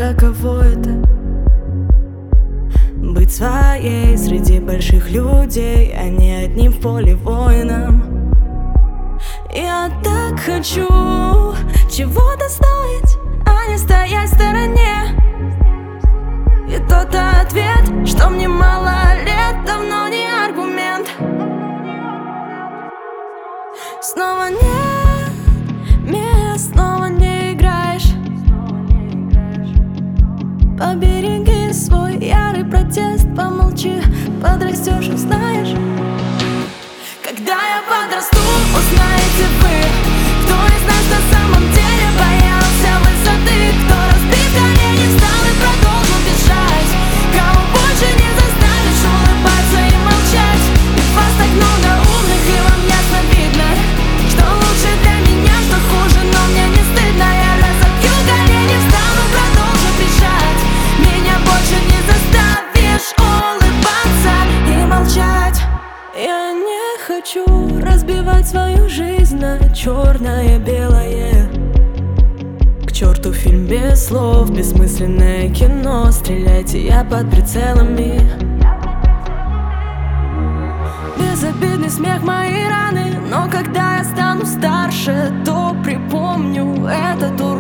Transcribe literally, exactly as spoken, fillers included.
каково это быть своей среди больших людей, а не одним в поле воином. Я так хочу чего-то стоить, а не стоять в стороне. И тот ответ, что мне мало лет, давно не аргумент. Снова нет мест, снова не играешь. Побереги свой ярый протест, помолчи, подрастешь, узнаешь. Когда я подрасту, узнаете вы, кто из нас на самом деле боялся высоты, кто разбит колени, встал и продолжил бежать, кого больше не заставишь улыбаться и молчать. Ведь вас так много умных, и вам ясно видно, что лучше для меня, что хуже, но мне не стыдно. Я разобью колени, встану, продолжу бежать. Меня больше не заставишь улыбаться и молчать. Я не хочу разбивать свою жизнь на черное, белое. К черту фильм без слов, бессмысленное кино. Стреляйте, я под прицелами. Безобидный смех, мои раны. Но когда я стану старше, то припомню этот урок.